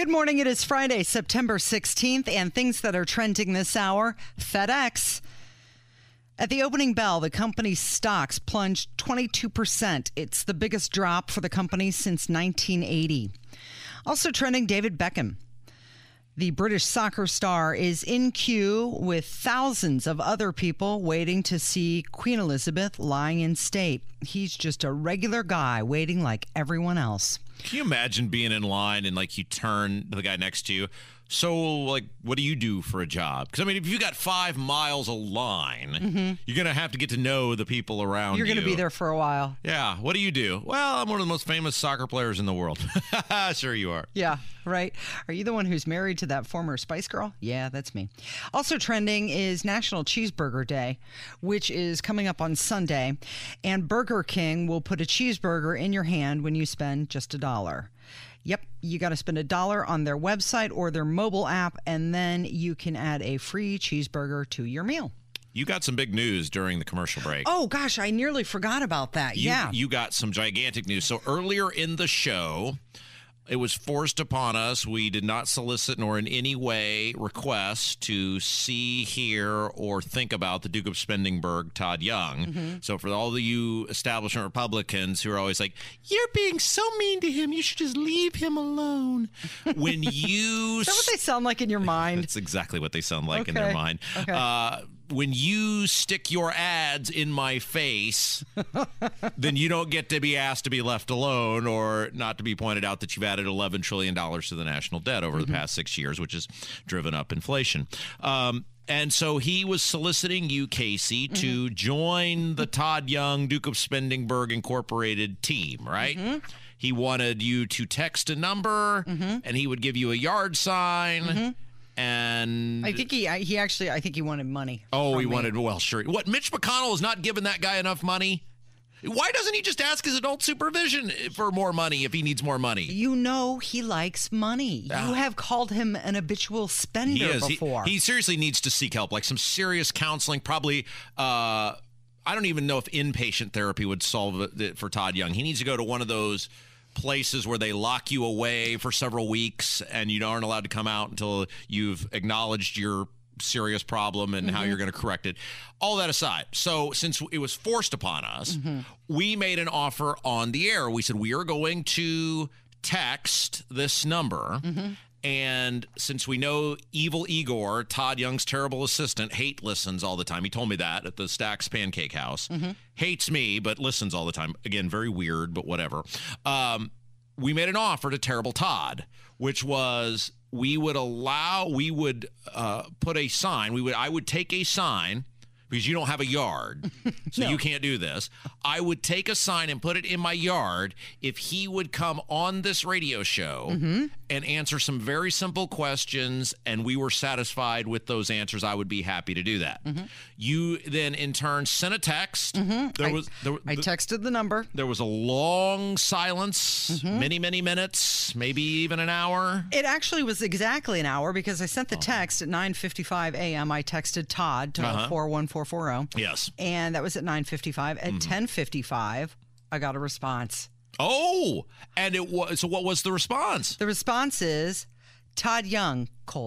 Good morning. It is Friday, September 16th, and things that are trending this hour. FedEx. At the opening bell, the company's stocks plunged 22%. It's the biggest drop for the company since 1980. Also trending, David Beckham. The British soccer star is in queue with thousands of other people waiting to see Queen Elizabeth lying in state. He's just a regular guy waiting like everyone else. Can you imagine being in line and you turn to the guy next to you? So, what do you do for a job? Because, if you got 5 miles of line, you're going to have to get to know the people around you. You're going to be there for a while. Yeah. What do you do? Well, I'm one of the most famous soccer players in the world. Sure you are. Yeah, right. Are you the one who's married to that former Spice Girl? Yeah, that's me. Also trending is National Cheeseburger Day, which is coming up on Sunday. And Burger King will put a cheeseburger in your hand when you spend just $1. Yep, you got to spend $1 on their website or their mobile app, and then you can add a free cheeseburger to your meal. You got some big news during the commercial break. Oh, gosh, I nearly forgot about that. You got some gigantic news. So earlier in the show, it was forced upon us. We did not solicit nor in any way request to see, hear, or think about the Duke of Spendingburg, Todd Young. So for all of you establishment Republicans who are always like, you're being so mean to him, you should just leave him alone. When you... Is that what they sound like in your mind? That's exactly what they sound like in their mind. Okay. When you stick your ads in my face, then you don't get to be asked to be left alone or not to be pointed out that you've added $11 trillion to the national debt over the past 6 years, which has driven up inflation. And so he was soliciting you, Casey, to join the Todd Young Duke of Spendingburg Incorporated team, right? He wanted you to text a number, and he would give you a yard sign. And I think he wanted money. Oh, he wanted, well, sure. What, Mitch McConnell is not giving that guy enough money? Why doesn't he just ask his adult supervision for more money if he needs more money? You know he likes money. You have called him an habitual spender before. He seriously needs to seek help, like some serious counseling, probably. I don't even know if inpatient therapy would solve it for Todd Young. He needs to go to one of those places where they lock you away for several weeks and you aren't allowed to come out until you've acknowledged your serious problem and how you're going to correct it. All that aside, so since it was forced upon us, we made an offer on the air. We said we are going to text this number. And since we know Evil Igor, Todd Young's terrible assistant, listens all the time. He told me that at the Stacks Pancake House. Hates me, but listens all the time. Again, very weird, but whatever. We made an offer to Terrible Todd, which was we would put a sign. I would take a sign, because you don't have a yard, so you can't do this. I would take a sign and put it in my yard if he would come on this radio show and answer some very simple questions, and we were satisfied with those answers. I would be happy to do that. You then, in turn, sent a text. I texted the number. There was a long silence, many, many minutes, maybe even an hour. It actually was exactly an hour because I sent the text at 9:55 a.m. I texted Todd to 41440. Yes. And that was at 9:55. At 10:55, I got a response. Oh, and it was. So what was the response? The response is Todd Young, :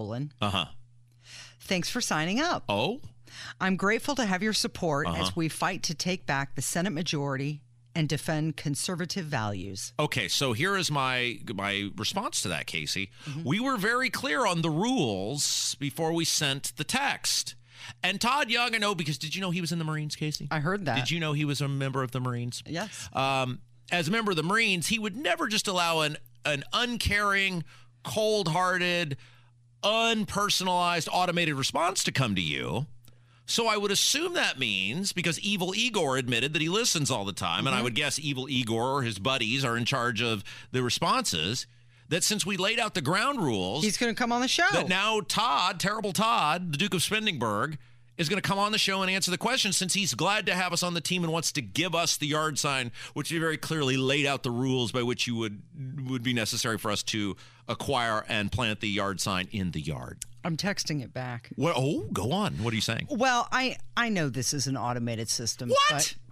Thanks for signing up. Oh. I'm grateful to have your support as we fight to take back the Senate majority and defend conservative values. Okay, so here is my response to that, Casey. We were very clear on the rules before we sent the text. And Todd Young, I know, because did you know he was in the Marines, Casey? I heard that. Did you know he was a member of the Marines? Yes. As a member of the Marines, he would never just allow an uncaring, cold-hearted, unpersonalized, automated response to come to you. So I would assume that means, because Evil Igor admitted that he listens all the time, and I would guess Evil Igor or his buddies are in charge of the responses, that since we laid out the ground rules... He's going to come on the show. That now Todd, Terrible Todd, the Duke of Spendingburg, is going to come on the show and answer the question, since he's glad to have us on the team and wants to give us the yard sign, which he very clearly laid out the rules by which you would be necessary for us to acquire and plant the yard sign in the yard. I'm texting it back. Well, go on. What are you saying? Well, I know this is an automated system. What?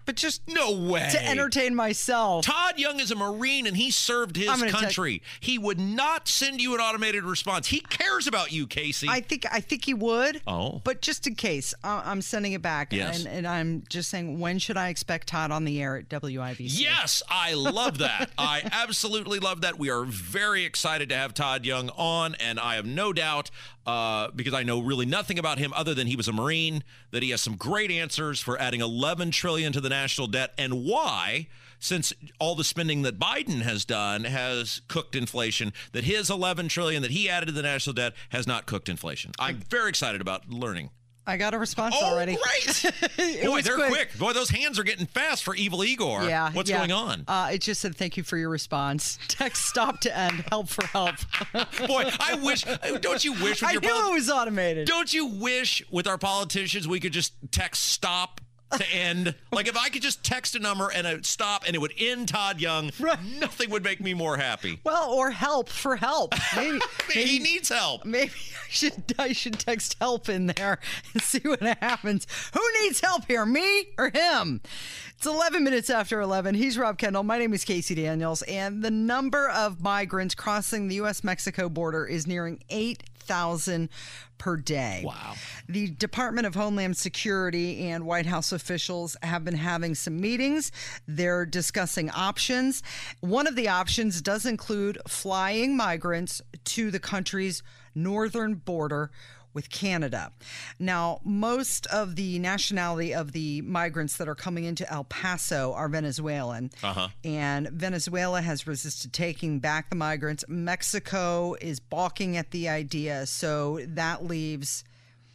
But just no way to entertain myself. Todd Young is a Marine and he served his country. He would not send you an automated response. He cares about you, Casey. I think he would. Oh. But just in case, I'm sending it back. Yes. And I'm just saying, when should I expect Todd on the air at WIBC? Yes, I love that. I absolutely love that. We are very excited to have Todd Young on, and I have no doubt, because I know really nothing about him other than he was a Marine, that he has some great answers for adding $11 trillion to the national debt, and why, since all the spending that Biden has done has cooked inflation, that his $11 trillion that he added to the national debt has not cooked inflation. I'm very excited about learning. I got a response already. Great. Boy, they're quick. Boy, those hands are getting fast for Evil Igor. Yeah. What's going on? It just said, thank you for your response. Text stop to end. Help for help. Boy, I wish. Don't you wish with I your knew it was automated. Don't you wish with our politicians we could just text stop to end? Like if I could just text a number and a stop and it would end Todd Young, nothing would make me more happy. Well, or help for help. Maybe he needs help. Maybe I should text help in there and see what happens. Who needs help here, me or him? It's 11 minutes after 11. He's Rob Kendall. My name is Casey Daniels, and the number of migrants crossing the U.S.-Mexico border is nearing 8,000 per day. Wow. The Department of Homeland Security and White House officials have been having some meetings. They're discussing options. One of the options does include flying migrants to the country's northern border with Canada. Now, most of the nationality of the migrants that are coming into El Paso are Venezuelan. And Venezuela has resisted taking back the migrants. Mexico is balking at the idea, so that leaves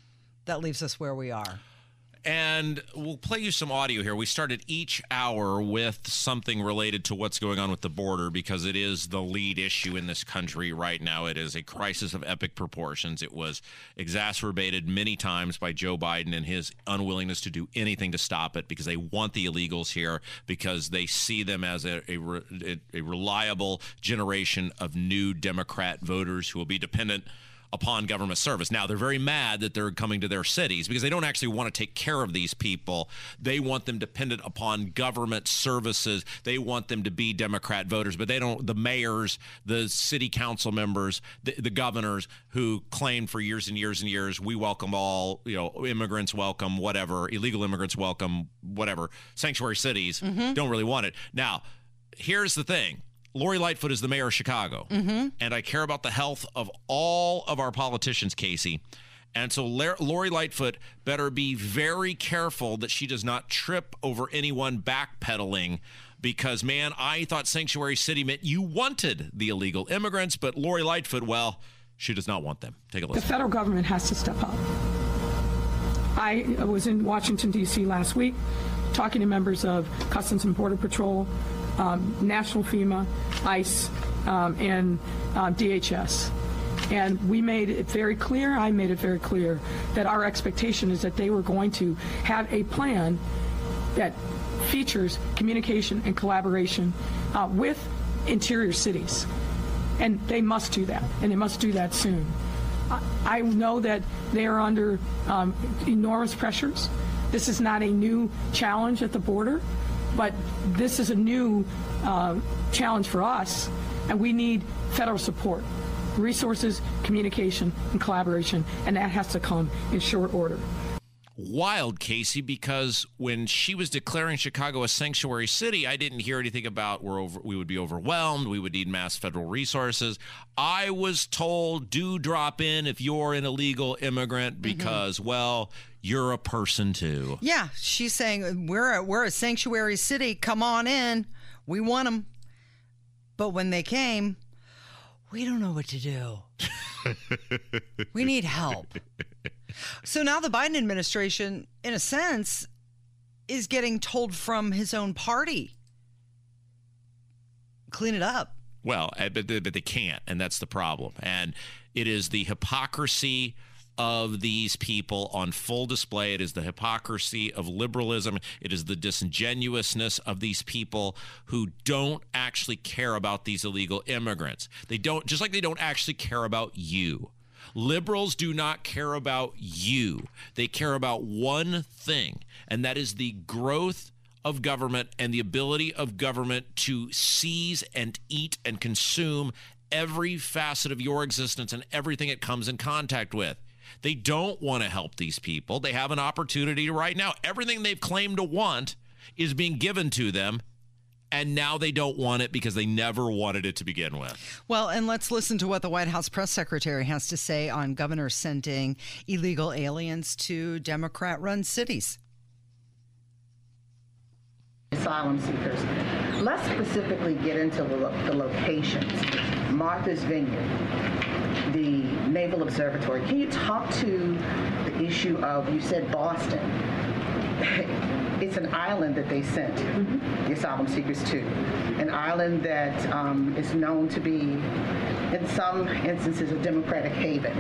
us where we are. And we'll play you some audio here. We started each hour with something related to what's going on with the border because it is the lead issue in this country right now. It is a crisis of epic proportions. It was exacerbated many times by Joe Biden and his unwillingness to do anything to stop it because they want the illegals here because they see them as a reliable generation of new Democrat voters who will be dependent upon government service. Now, they're very mad that they're coming to their cities because they don't actually want to take care of these people. They want them dependent upon government services. They want them to be Democrat voters, but they don't. The mayors, the city council members, the governors who claimed for years and years and years, we welcome all, immigrants welcome, whatever, illegal immigrants welcome, whatever, sanctuary cities don't really want it. Now, here's the thing. Lori Lightfoot is the mayor of Chicago, and I care about the health of all of our politicians, Casey. And so Lori Lightfoot better be very careful that she does not trip over anyone backpedaling because, man, I thought Sanctuary City meant you wanted the illegal immigrants, but Lori Lightfoot, well, she does not want them. Take a listen. The federal government has to step up. I was in Washington, D.C. last week talking to members of Customs and Border Patrol, National FEMA, ICE, and DHS. And we made it very clear, I made it very clear, that our expectation is that they were going to have a plan that features communication and collaboration with interior cities. And they must do that, and they must do that soon. I know that they are under enormous pressures. This is not a new challenge at the border, but this is a new challenge for us, and we need federal support, resources, communication, and collaboration, and that has to come in short order. Wild, Casey, because when she was declaring Chicago a sanctuary city, I didn't hear anything about we would be overwhelmed, we would need mass federal resources. I was told, do drop in if you're an illegal immigrant because, well, you're a person too. Yeah, she's saying we're a sanctuary city. Come on in. We want them. But when they came, we don't know what to do. We need help. So now the Biden administration, in a sense, is getting told from his own party, clean it up. Well, but they can't, and that's the problem. And it is the hypocrisy of these people on full display. It is the hypocrisy of liberalism. It is the disingenuousness of these people who don't actually care about these illegal immigrants. They don't, just like they don't actually care about you. Liberals do not care about you. They care about one thing, and that is the growth of government and the ability of government to seize and eat and consume every facet of your existence and everything it comes in contact with. They don't want to help these people. They have an opportunity right now. Everything they've claimed to want is being given to them, and now they don't want it because they never wanted it to begin with. Well, and let's listen to what the White House press secretary has to say on governors sending illegal aliens to Democrat-run cities. Asylum seekers. Let's specifically get into the locations. Martha's Vineyard, the Naval Observatory. Can you talk to the issue of, you said Boston. It's an island that they sent the asylum seekers to. An island that is known to be, in some instances, a Democratic haven.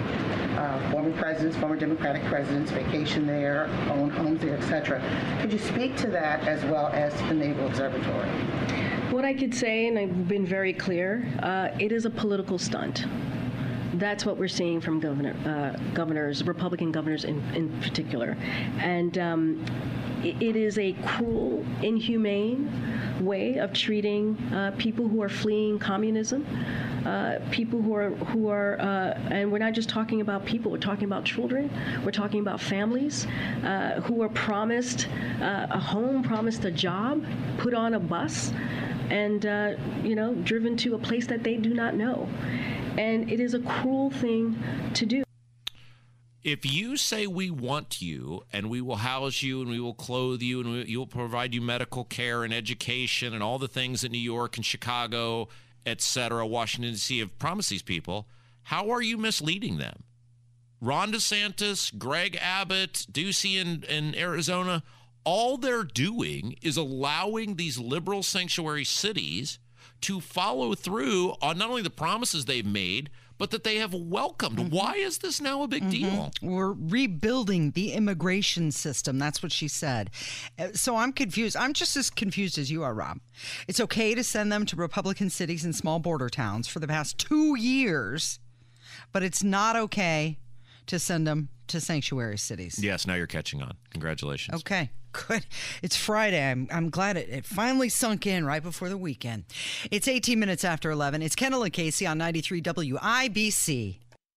Former Democratic presidents vacation there, own homes there, etc. Could you speak to that as well as the Naval Observatory? What I could say, and I've been very clear, it is a political stunt. That's what we're seeing from governors, Republican governors in particular. And it is a cruel, inhumane way of treating people who are fleeing communism, people who are, and we're not just talking about people, we're talking about children, we're talking about families who are promised a home, promised a job, put on a bus, and, driven to a place that they do not know. And it is a cruel thing to do. If you say we want you and we will house you and we will clothe you and we will provide you medical care and education and all the things that New York and Chicago, et cetera, Washington, D.C. have promised these people, how are you misleading them? Ron DeSantis, Greg Abbott, Ducey in Arizona, all they're doing is allowing these liberal sanctuary cities to follow through on not only the promises they've made, but that they have welcomed. Why is this now a big deal? We're rebuilding the immigration system. That's what she said. So I'm confused. I'm just as confused as you are, Rob. It's okay to send them to Republican cities and small border towns for the past 2 years, but it's not okay to send them to sanctuary cities. Yes, now you're catching on. Congratulations. Okay. Good. It's Friday. I'm glad it finally sunk in right before the weekend. It's 18 minutes after 11. It's Kendall and Casey on 93 WIBC.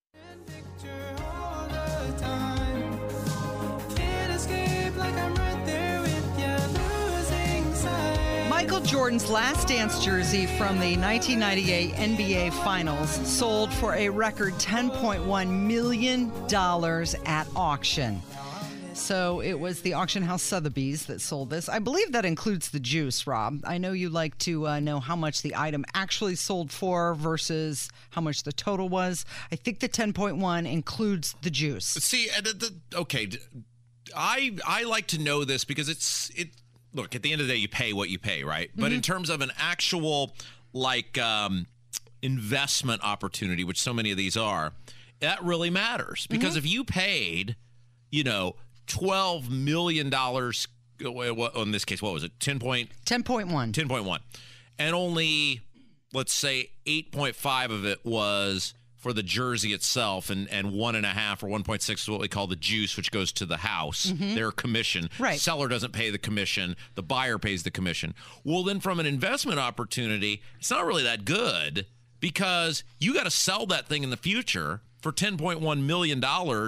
Michael Jordan's Last Dance jersey from the 1998 NBA Finals sold for a record $10.1 million at auction. So it was the auction house Sotheby's that sold this. I believe that includes the juice, Rob. I know you like to know how much the item actually sold for versus how much the total was. I think the 10.1 includes the juice. See, okay, I like to know this because it. Look, at the end of the day, you pay what you pay, right? But in terms of an actual investment opportunity, which so many of these are, that really matters because if you paid, $12 million, in this case, what was it? 10.1. 10.1. And only, let's say, 8.5 of it was for the jersey itself, and 1.5 or 1.6 is what we call the juice, which goes to the house, their commission. Right. Seller doesn't pay the commission. The buyer pays the commission. Well, then from an investment opportunity, it's not really that good because you got to sell that thing in the future for $10.1 million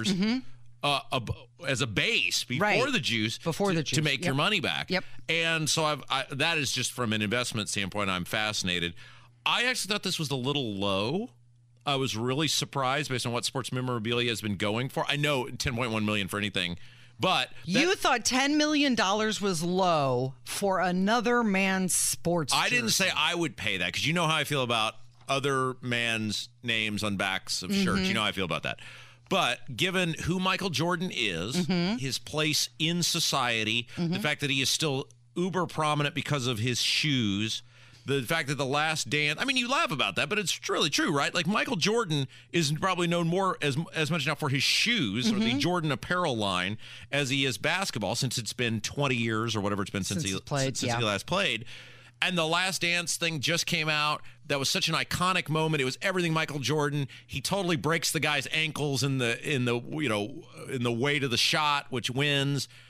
as a base before the juice, to make your money back. Yep. And so that is just from an investment standpoint, I'm fascinated. I actually thought this was a little low. I was really surprised based on what sports memorabilia has been going for. I know $10.1 million for anything, but you thought $10 million was low for another man's sports jersey. I didn't say I would pay that because you know how I feel about other man's names on backs of shirts. You know how I feel about that. But given who Michael Jordan is, his place in society, the fact that he is still uber prominent because of his shoes, the fact that The Last Dance, I mean, you laugh about that, but it's really true, right? Like Michael Jordan is probably known more as much now for his shoes or the Jordan apparel line as he is basketball, since it's been 20 years or whatever it's been since he last played. And The Last Dance thing just came out. That was such an iconic moment. It was everything Michael Jordan. He totally breaks the guy's ankles in the way to the shot, which wins.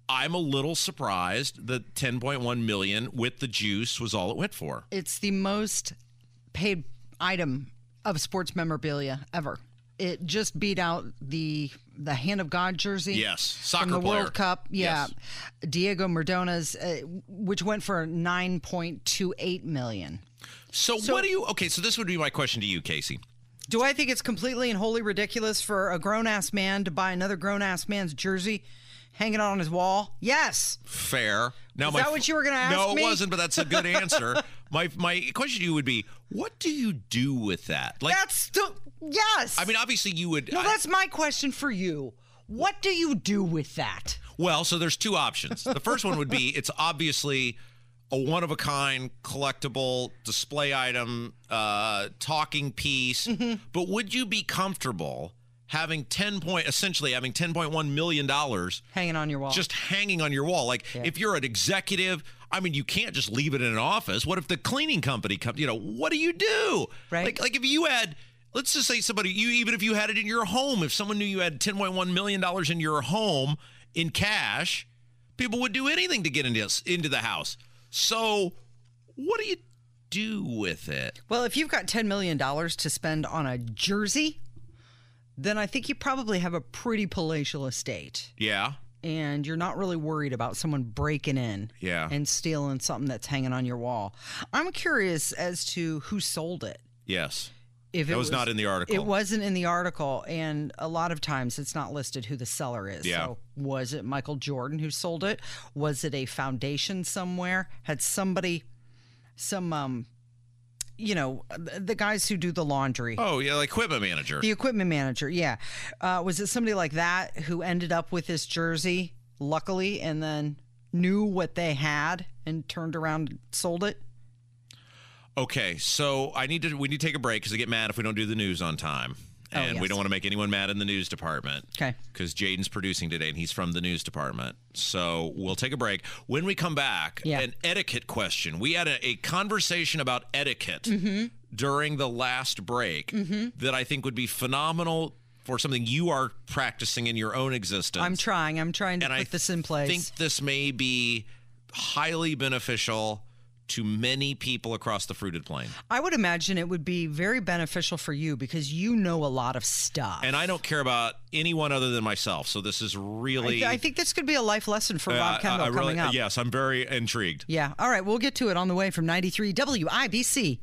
I'm a little surprised that $10.1 million with the juice was all it went for. It's the most paid item of sports memorabilia ever. It just beat out the Hand of God jersey. Yes, soccer from the player. World Cup. Yeah, Yes. Diego Maradona's, which went for $9.28 million. So what do you? Okay, so this would be my question to you, Casey. Do I think it's completely and wholly ridiculous for a grown-ass man to buy another grown-ass man's jersey, hang it on his wall? Yes. Fair. Now, Is that what you were going to ask No, me? it wasn't, but that's a good answer. My question to you would be, what do you do with that? Like, yes. I mean, obviously you would. No, that's my question for you. What do you do with that? Well, so there's two options. The first one would be it's obviously a one-of-a-kind collectible display item, talking piece. Mm-hmm. But would you be comfortable having essentially having $10.1 million Hanging on your wall. just hanging on your wall? Like, if you're an executive, I mean, you can't just leave it in an office. What if the cleaning company comes? What do you do? Right. Like if you had, let's just say even if you had it in your home, if someone knew you had $10.1 million in your home in cash, people would do anything to get into the house. So what do you do with it? Well, if you've got $10 million to spend on a jersey, then I think you probably have a pretty palatial estate. Yeah. And you're not really worried about someone breaking in and stealing something that's hanging on your wall. I'm curious as to who sold it. Yes. If That was not in the article. It wasn't in the article, and a lot of times it's not listed who the seller is. Yeah. So was it Michael Jordan who sold it? Was it a foundation somewhere? Had somebody, the guys who do the laundry. Oh, yeah, like equipment manager. The equipment manager, yeah. Was it somebody like that who ended up with this jersey, luckily, and then knew what they had and turned around and sold it? Okay, so we need to take a break because they get mad if we don't do the news on time. And yes. we don't want to make anyone mad in the news department. Okay. Because Jaden's producing today, and he's from the news department. So we'll take a break. When we come back, an etiquette question. We had a conversation about etiquette during the last break that I think would be phenomenal for something you are practicing in your own existence. I'm trying to put this in place. I think this may be highly beneficial to many people across the fruited plain. I would imagine it would be very beneficial for you because you know a lot of stuff. And I don't care about anyone other than myself. So this is really... I think this could be a life lesson for Rob Kendall coming up. Yes, I'm very intrigued. Yeah. All right. We'll get to it on the way from 93 WIBC.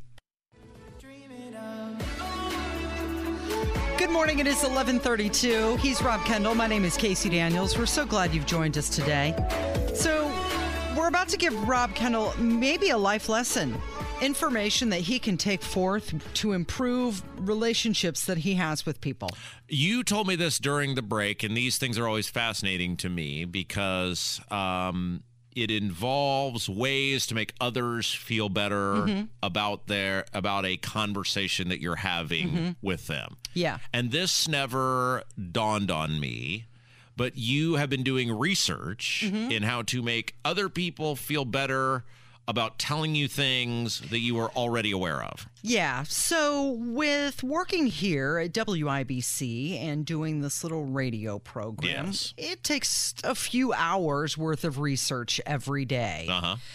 Good morning. It is 11:32. He's Rob Kendall. My name is Casey Daniels. We're so glad you've joined us today. So we're about to give Rob Kendall maybe a life lesson, information that he can take forth to improve relationships that he has with people. You told me this during the break, and these things are always fascinating to me because it involves ways to make others feel better about a conversation that you're having with them. Yeah. And this never dawned on me. But you have been doing research in how to make other people feel better about telling you things that you are already aware of. Yeah. So with working here at WIBC and doing this little radio program, it takes a few hours worth of research every day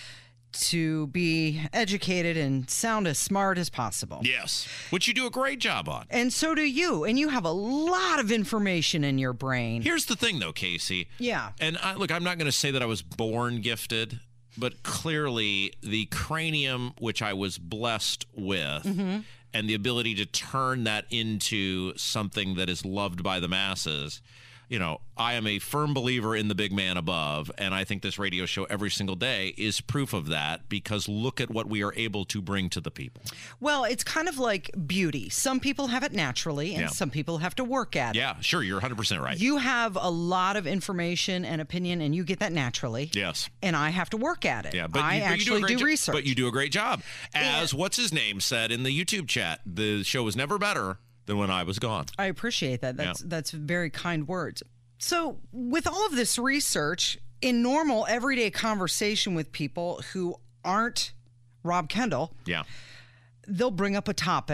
to be educated and sound as smart as possible. Yes, which you do a great job on. And so do you. And you have a lot of information in your brain. Here's the thing, though, Casey. Yeah. And look, I'm not going to say that I was born gifted, but clearly the cranium, which I was blessed with, and the ability to turn that into something that is loved by the masses. I am a firm believer in the big man above, and I think this radio show every single day is proof of that because look at what we are able to bring to the people. Well, it's kind of like beauty. Some people have it naturally, and some people have to work at it. Yeah, sure. You're 100% right. You have a lot of information and opinion, and you get that naturally. Yes. And I have to work at it. Yeah, but I actually do research. But you do a great job. As what's his name said in the YouTube chat, the show was never better than when I was gone. I appreciate that. That's very kind words. So with all of this research, in normal everyday conversation with people who aren't Rob Kendall, they'll bring up a topic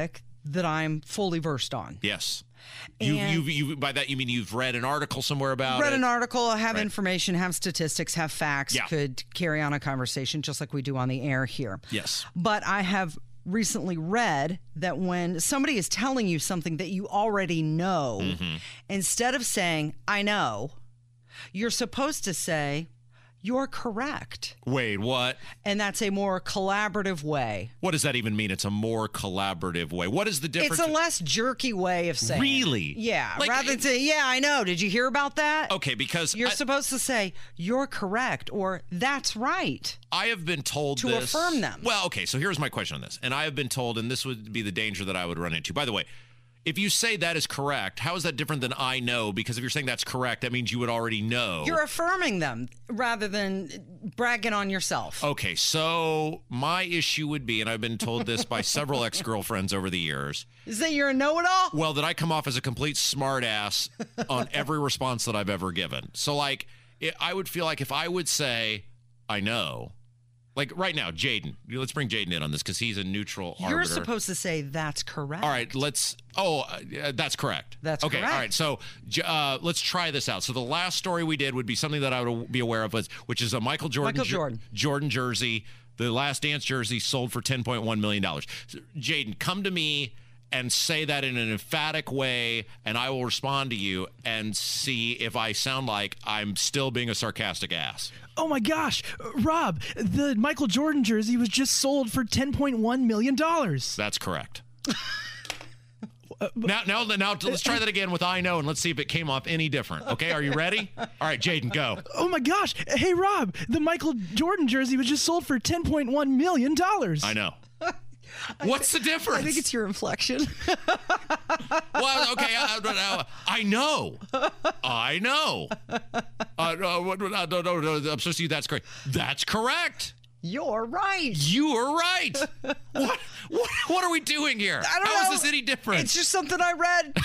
that I'm fully versed on. Yes. And- You by that you mean you've read an article somewhere about Read it? an article, have information, have statistics, have facts, Yeah. could carry on a conversation just like we do on the air here. Yes. But I have recently read that when somebody is telling you something that you already know, Mm-hmm. instead of saying, I know, you're supposed to say, you're correct. Wait, what? And that's a more collaborative way. What does that even mean? It's a more collaborative way. What is the difference? It's a less jerky way of saying. Really? Yeah. Like, rather than say, yeah, I know. Did you hear about that? Okay, because You're supposed to say, you're correct, or that's right. I have been told to this. affirm them. Well, okay, so here's my question on this. And I have been told, and this would be the danger that I would run into. By the way, if you say that is correct, how is that different than I know? Because if you're saying that's correct, that means you would already know. You're affirming them rather than bragging on yourself. Okay, so my issue would be, and I've been told this by several ex-girlfriends over the years, Is that you're a know-it-all? well, that I come off as a complete smartass on every response that I've ever given. So, like, I would feel like if I would say, I know, like right now, Jaden, let's bring Jaden in on this because he's a neutral You're arbiter. supposed to say that's correct. All right, that's correct. That's okay. correct. All right, so let's try this out. So the last story we did would be something that I would be aware of, which is a Michael Jordan Jordan jersey. The Last Dance jersey sold for $10.1 million. So, Jaden, come to me and say that in an emphatic way, and I will respond to you and see if I sound like I'm still being a sarcastic ass. Oh my gosh, Rob, the Michael Jordan jersey was just sold for $10.1 million. That's correct. Now, let's try that again with I know, and let's see if it came off any different. Okay, are you ready? All right, Jaden, go. Oh my gosh, hey Rob, the Michael Jordan jersey was just sold for $10.1 million. I know. What's the difference? I think it's your inflection. Well, okay, I know. I know. No, I'm supposed to use that's correct. That's correct. You're right. You are right. What are we doing here? I don't know. How is this any different? It's just something I read.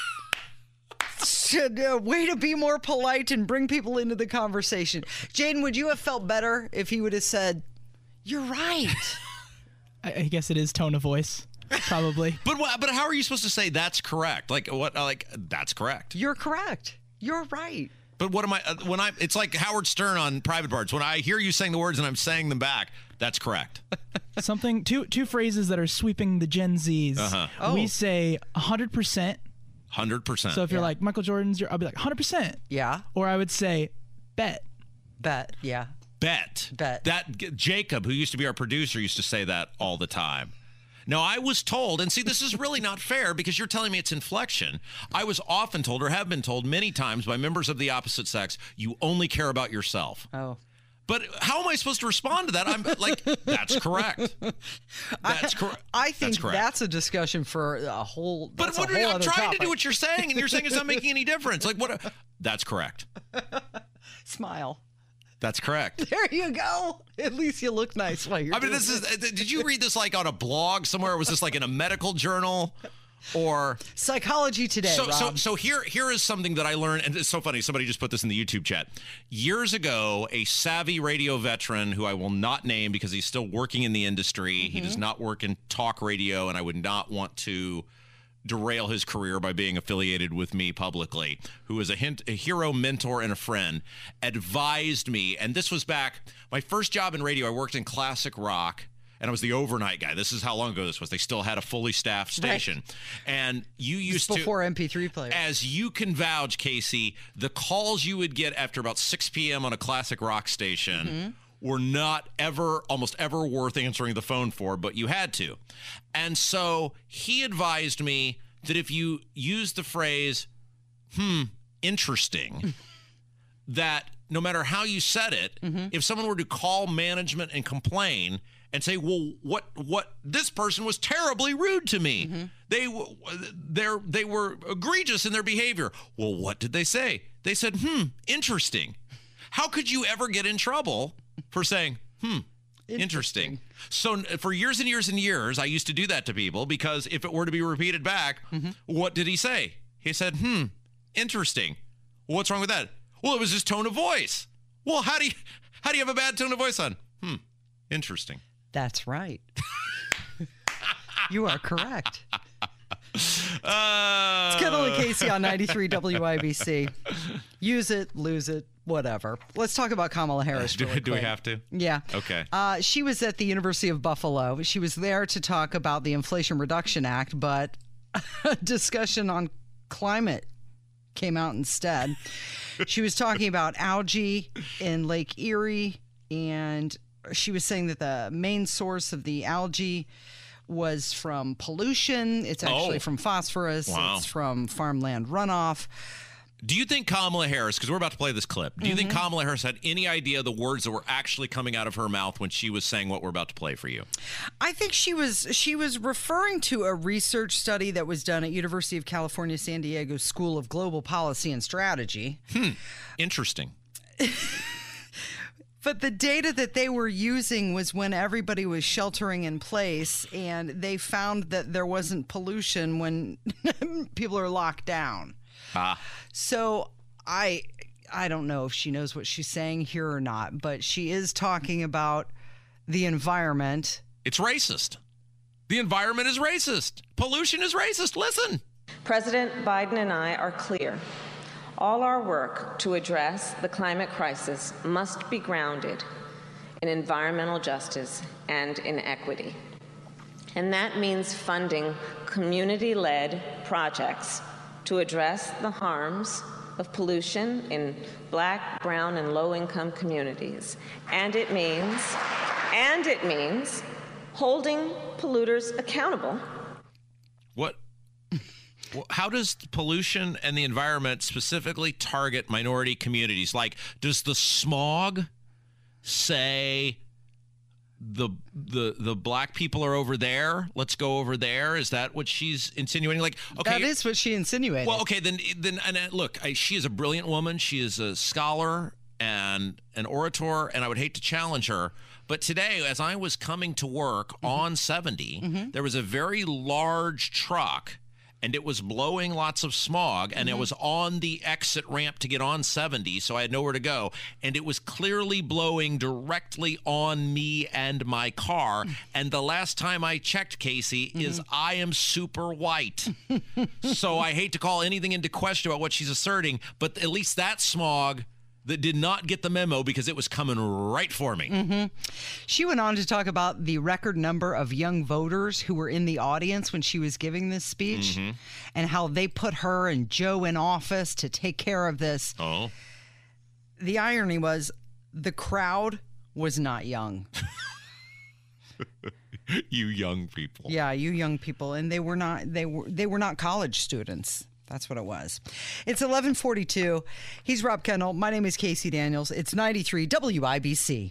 Way to be more polite and bring people into the conversation. Jaden, would you have felt better if he would have said, you're right? I guess it is tone of voice, probably. But how are you supposed to say that's correct? Like what? Like that's correct. You're correct. You're right. But what am I? It's like Howard Stern on Private Parts. When I hear you saying the words and I'm saying them back, that's correct. Something two phrases that are sweeping the Gen Zs. Uh-huh. We say 100%. 100%. So if you're like Michael Jordan's, I'll be like 100%. Yeah. Or I would say bet. Bet. Yeah. Bet. That Jacob, who used to be our producer, used to say that all the time. Now, I was told, and see, this is really not fair because you're telling me it's inflection. I was often told, or have been told many times by members of the opposite sex, you only care about yourself. Oh. But how am I supposed to respond to that? I'm like, that's correct. That's correct. I think correct. that's a discussion for a whole. But that's a whole I'm other trying topic. to do what you're saying, and you're saying it's not making any difference. Like, what? That's correct. Smile. That's correct. There you go. At least you look nice while you're. I mean, doing this is. it. Did you read this like on a blog somewhere? Or was this like in a medical journal, or Psychology Today. Rob. So here is something that I learned, and it's so funny. Somebody just put this in the YouTube chat. Years ago, a savvy radio veteran who I will not name because he's still working in the industry. Mm-hmm. He does not work in talk radio, and I would not want to derail his career by being affiliated with me publicly, who is a hero, mentor, and a friend, advised me, and this was back, my first job in radio, I worked in classic rock, and I was the overnight guy. This is how long ago this was. They still had a fully staffed station. Right. And you used to... Before MP3 players. As you can vouch, Casey, the calls you would get after about 6 p.m. on a classic rock station were not almost ever worth answering the phone for, but you had to. And so he advised me that if you use the phrase, interesting, that no matter how you said it, if someone were to call management and complain and say, well, what this person was terribly rude to me. They were egregious in their behavior. Well, what did they say? They said, interesting. How could you ever get in trouble for saying, interesting. So for years and years and years, I used to do that to people because if it were to be repeated back, what did he say? He said, interesting. Well, what's wrong with that? Well, it was his tone of voice. Well, how do you have a bad tone of voice on? Interesting. That's right. You are correct. It's Kendall and Casey on 93 WIBC. Use it, lose it, whatever. Let's talk about Kamala Harris. Do we have to? Yeah. Okay. She was at the University of Buffalo. She was there to talk about the Inflation Reduction Act, but a discussion on climate came out instead. She was talking about algae in Lake Erie, and she was saying that the main source of the algae was from pollution. It's actually from phosphorus. Wow. It's from farmland runoff. Do you think Kamala Harris, because we're about to play this clip, do you think Kamala Harris had any idea the words that were actually coming out of her mouth when she was saying what we're about to play for you? I think she was referring to a research study that was done at University of California, San Diego School of Global Policy and Strategy. Interesting. But the data that they were using was when everybody was sheltering in place, and they found that there wasn't pollution when people are locked down. So I don't know if she knows what she's saying here or not, but she is talking about the environment. It's racist. The environment is racist. Pollution is racist. Listen. President Biden and I are clear. All our work to address the climate crisis must be grounded in environmental justice and in equity. And that means funding community-led projects to address the harms of pollution in Black, brown, and low-income communities. And it means holding polluters accountable. What? How does pollution and the environment specifically target minority communities? Like, does the smog say the black people are over there? Let's go over there. Is that what she's insinuating? Like, okay, That is what she insinuated. well, okay, then, and look, she is a brilliant woman. She is a scholar and an orator, and I would hate to challenge her. But today, as I was coming to work on 70, there was a very large truck, and it was blowing lots of smog, and it was on the exit ramp to get on 70, so I had nowhere to go. And it was clearly blowing directly on me and my car. And the last time I checked, Casey, is I am super white. So I hate to call anything into question about what she's asserting, but at least that smog that did not get the memo because it was coming right for me. She went on to talk about the record number of young voters who were in the audience when she was giving this speech and how they put her and Joe in office to take care of this. Oh. The irony was the crowd was not young. You young people. Yeah, you young people. And they were not college students. That's what it was. It's 11:42. He's Rob Kendall. My name is Casey Daniels. It's 93 WIBC.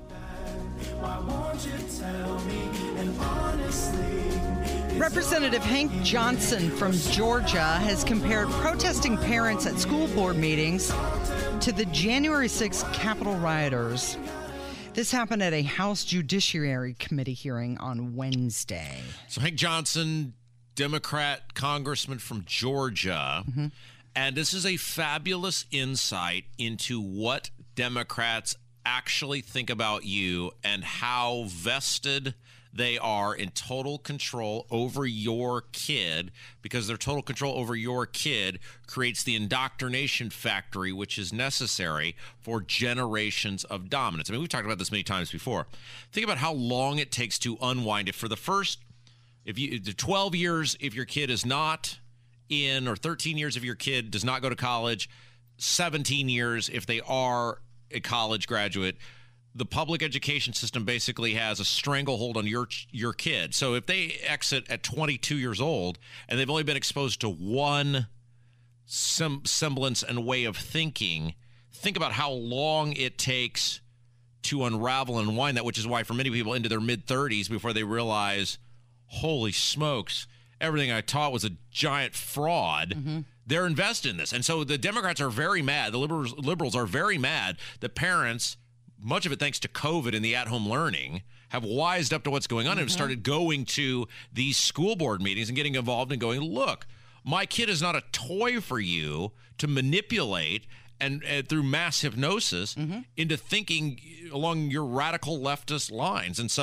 Representative Hank Johnson from Georgia has compared protesting parents at school board meetings to the January 6th Capitol rioters. This happened at a House Judiciary Committee hearing on Wednesday. So Hank Johnson, Democrat congressman from Georgia, and this is a fabulous insight into what Democrats actually think about you and how vested they are in total control over your kid, because their total control over your kid creates the indoctrination factory, which is necessary for generations of dominance. I mean, we've talked about this many times before. Think about how long it takes to unwind it. For the first 12 years, if your kid is not in, or 13 years if your kid does not go to college, 17 years if they are a college graduate, the public education system basically has a stranglehold on your kid. So if they exit at 22 years old and they've only been exposed to one semblance and way of thinking, think about how long it takes to unravel and unwind that, which is why for many people into their mid-30s before they realize, holy smokes, everything I taught was a giant fraud. They're invested in this. And so the Democrats are very mad. The liberals are very mad that parents, much of it thanks to COVID and the at-home learning, have wised up to what's going on and have started going to these school board meetings and getting involved and going, look, my kid is not a toy for you to manipulate and through mass hypnosis into thinking along your radical leftist lines. And so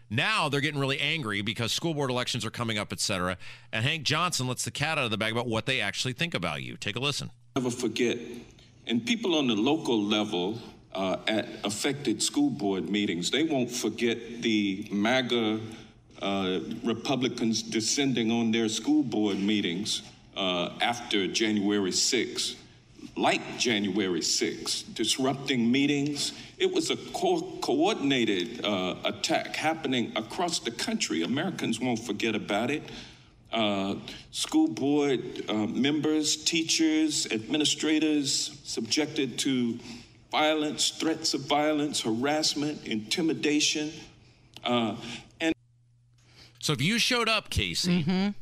Now they're getting really angry because school board elections are coming up, et cetera. And Hank Johnson lets the cat out of the bag about what they actually think about you. Take a listen. Never forget, and people on the local level at affected school board meetings, they won't forget the MAGA Republicans descending on their school board meetings after January 6th. Like January 6th, disrupting meetings. It was a coordinated attack happening across the country. Americans won't forget about it. School board members, teachers, administrators subjected to violence, threats of violence, harassment, intimidation. So if you showed up, Casey,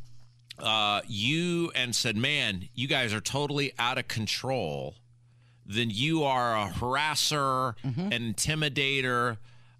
you and said, man, you guys are totally out of control, then you are a harasser, an intimidator.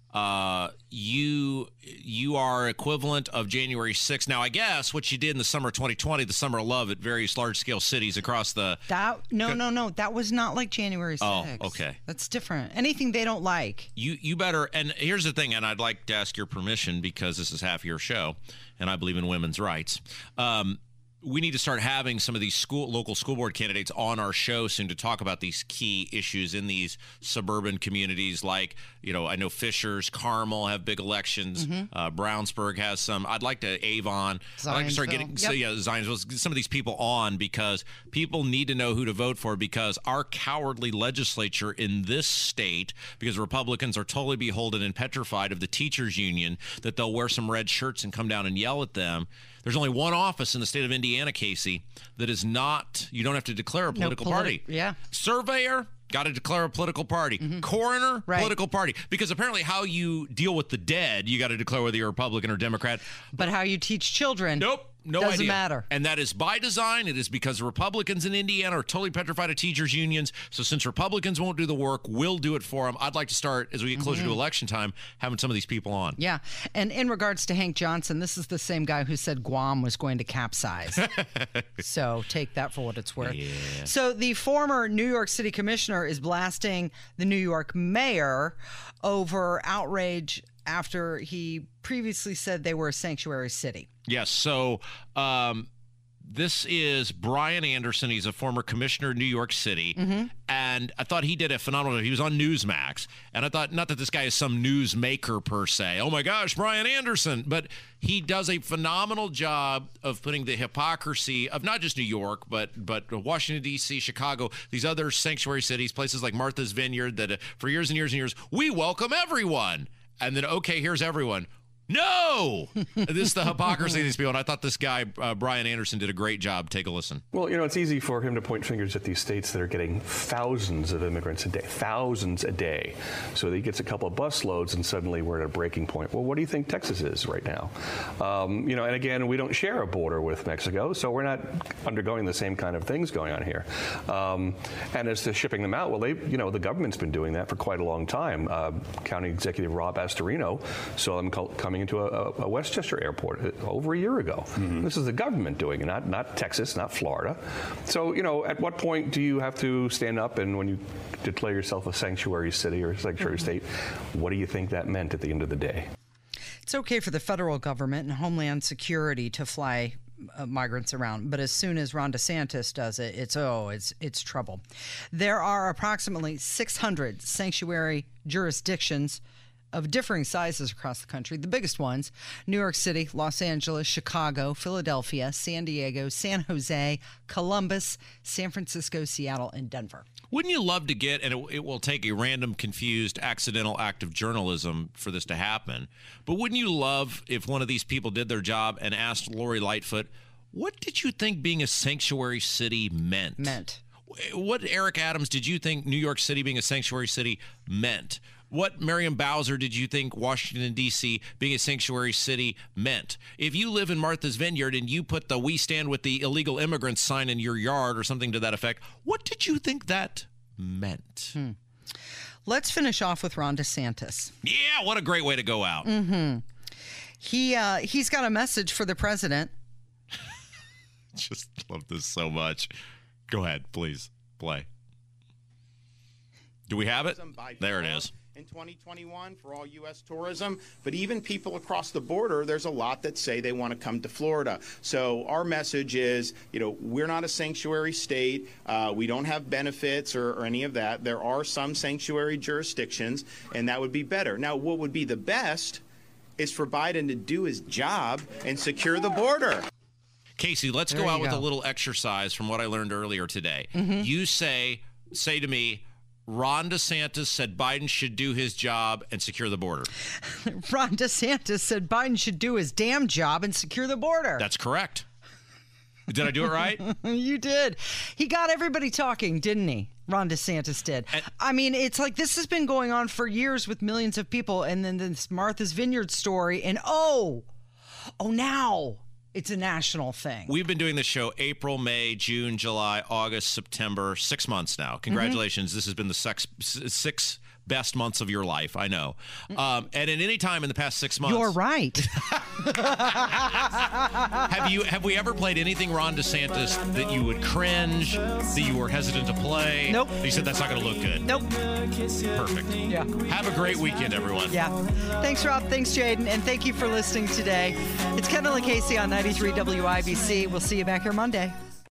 You are equivalent of January 6th. Now, I guess what you did in the summer of 2020, the summer of love at various large-scale cities across the... No. That was not like January 6th. Oh, okay. That's different. Anything they don't like. You better... And here's the thing, and I'd like to ask your permission because this is half your show, and I believe in women's rights. We need to start having some of these local school board candidates on our show soon to talk about these key issues in these suburban communities. Like, I know Fishers, Carmel have big elections. Brownsburg has some. I'd like to Avon. I'd like to start getting Zionsville, some of these people on because people need to know who to vote for because our cowardly legislature in this state, because Republicans are totally beholden and petrified of the teachers union, that they'll wear some red shirts and come down and yell at them. There's only one office in the state of Indiana, Casey, that is not, you don't have to declare a political party. Yeah. Surveyor, got to declare a political party. Coroner, political party. Because apparently how you deal with the dead, you got to declare whether you're Republican or Democrat. But how you teach children. Nope. No Doesn't idea. matter. And that is by design. It is because Republicans in Indiana are totally petrified of teachers' unions. So since Republicans won't do the work, we'll do it for them. I'd like to start, as we get closer to election time, having some of these people on. Yeah. And in regards to Hank Johnson, this is the same guy who said Guam was going to capsize. So take that for what it's worth. Yeah. So the former New York City commissioner is blasting the New York mayor over outrage after he previously said they were a sanctuary city. Yes. So this is Brian Anderson. He's a former commissioner in New York City. And I thought he did a phenomenal job. He was on Newsmax. And I thought, not that this guy is some news maker per se. Oh, my gosh, Brian Anderson. But he does a phenomenal job of putting the hypocrisy of not just New York, but Washington, D.C., Chicago, these other sanctuary cities, places like Martha's Vineyard that for years and years and years, we welcome everyone. And then, okay, here's everyone. No! This is the hypocrisy of these people. And I thought this guy, Brian Anderson, did a great job. Take a listen. Well, it's easy for him to point fingers at these states that are getting thousands of immigrants a day, So he gets a couple of bus loads and suddenly we're at a breaking point. Well, what do you think Texas is right now? And again, we don't share a border with Mexico, so we're not undergoing the same kind of things going on here. And as to shipping them out, well, the government's been doing that for quite a long time. County Executive Rob Astorino saw them coming into a Westchester airport over a year ago. This is the government doing it, not Texas, not Florida. So, at what point do you have to stand up and when you declare yourself a sanctuary city or a sanctuary state, what do you think that meant at the end of the day? It's okay for the federal government and Homeland Security to fly migrants around, but as soon as Ron DeSantis does it, it's trouble. There are approximately 600 sanctuary jurisdictions of differing sizes across the country. The biggest ones, New York City, Los Angeles, Chicago, Philadelphia, San Diego, San Jose, Columbus, San Francisco, Seattle, and Denver. Wouldn't you love to get, and it will take a random, confused, accidental act of journalism for this to happen, but wouldn't you love if one of these people did their job and asked Lori Lightfoot, what did you think being a sanctuary city meant? What, Eric Adams, did you think New York City being a sanctuary city meant? What, Marion Bowser, did you think Washington, D.C. being a sanctuary city meant? If you live in Martha's Vineyard and you put the "We Stand with the Illegal Immigrants" sign in your yard or something to that effect, what did you think that meant? Let's finish off with Ron DeSantis. Yeah, what a great way to go out. He's got a message for the president. Just love this so much. Go ahead, please, play. Do we have it? There it is. in 2021 for all U.S. tourism, but even people across the border, there's a lot that say they want to come to Florida. So our message is, we're not a sanctuary state. We don't have benefits or any of that. There are some sanctuary jurisdictions, and that would be better. Now, what would be the best is for Biden to do his job and secure the border. Casey, let's go out with a little exercise from what I learned earlier today. You say to me, Ron DeSantis said Biden should do his job and secure the border. Ron DeSantis said Biden should do his damn job and secure the border. That's correct. Did I do it right? You did. He got everybody talking, didn't he? Ron DeSantis did. I mean, it's like this has been going on for years with millions of people, and then this Martha's Vineyard story, and now it's a national thing. We've been doing this show April, May, June, July, August, September, 6 months now. Congratulations. This has been the six best months of your life, I know. And at any time in the past 6 months... You're right. Have we ever played anything Ron DeSantis that you would cringe, that you were hesitant to play? Nope. You said that's not going to look good? Nope. Perfect. Yeah. Have a great weekend, everyone. Yeah. Thanks, Rob. Thanks, Jaden. And thank you for listening today. It's Kendall and Casey on 93 WIBC. We'll see you back here Monday.